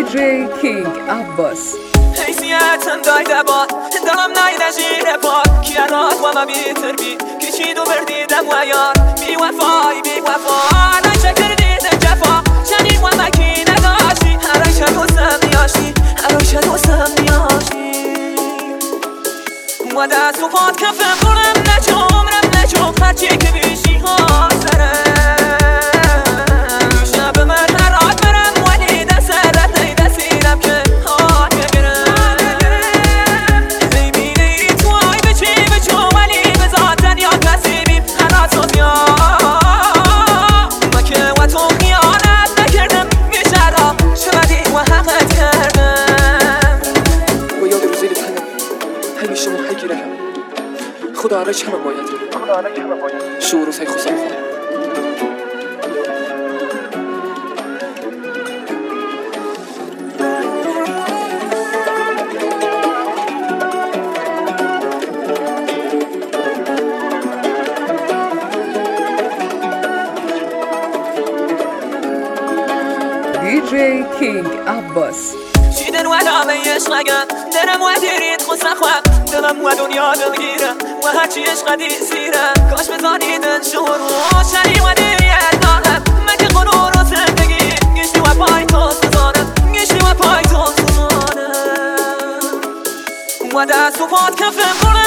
DJ King Abbas. حیثیتم دایده باد دلم نایده جیره پاد که راد و ما بیتر بی که چی دو بردیدم و یار بی وفای بی وفا نایشه کردیدم جفا چنین و مکی نداشتی هرایشه دوستم نیاشتی هرایشه دوستم نیاشتی و دست و پاد کفم برم نچوم رم نچوم هرچی که بیشی ها سرم شب من هرات برم ولی دست رد نیده سیرم که ها خدا را چه باید شعور و سعی خودم DJ King Abbas. شیدن و دامه عشقگم درم و دیرید خود سخوام دلم و دنیا دلگیرم و هرچی عشق دیسیرم کاش بزانیدن شور و شنی و دیریت دارم من که غرور و زندگی گشتی و پای تو سزانم گشتی و پای تو سزانم و دست و پاد کفم